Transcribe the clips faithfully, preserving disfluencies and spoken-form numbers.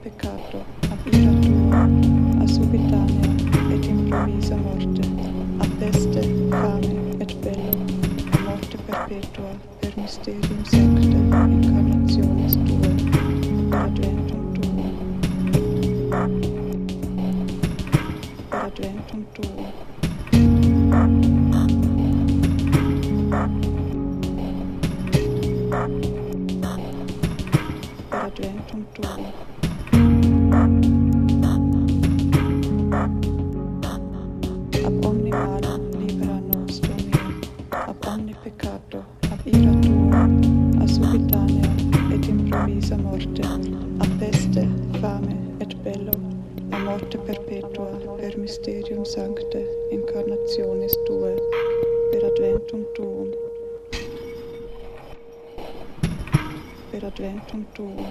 peccato, ab ira tua, a subitanea et improvvisa morte, ab peste, fame et bello, a morte perpetua, per mysterium sancte, incarnationis tuae, per adventum tuum, per adventum tuum, per adventum tuum. Ab omni malum libera nos, Domine, ab omni peccato, ab ira tua, a subitanea et improvvisa morte, ab peste, fame et bello, a morte perpetua, per mysterium sancte, incarnationis tuae, per adventum tuum, per adventum tuum.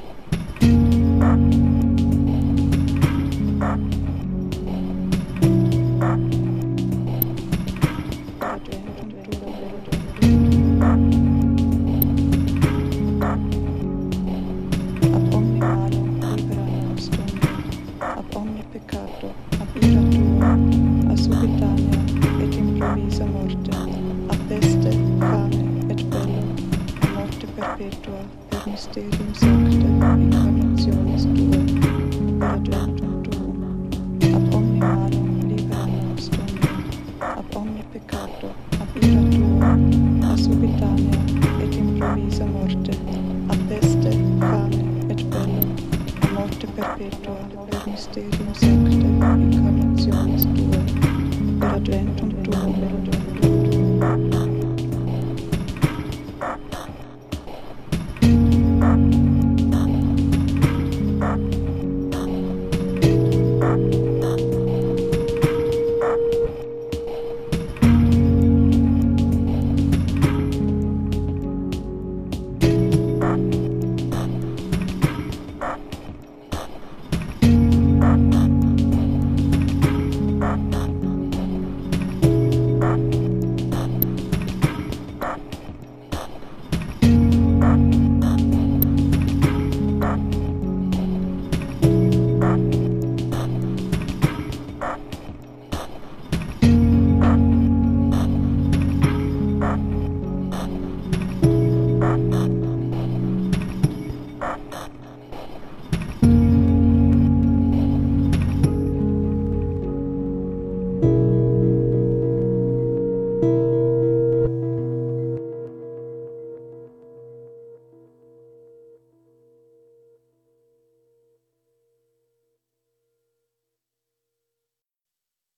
Peccato, ab ira tua, a subitanea et improvvisa morte, ab peste, fame et bello, a morte perpetua, per mysterium sancte, incarnationis tuae, per adventum tuum. Ab omni malum libera nos, Domine, ab omni peccato, ab ira tua, a subitanea et improvvisa morte, ab peste, fame et bello, a morte perpetua, per mysterium sancte,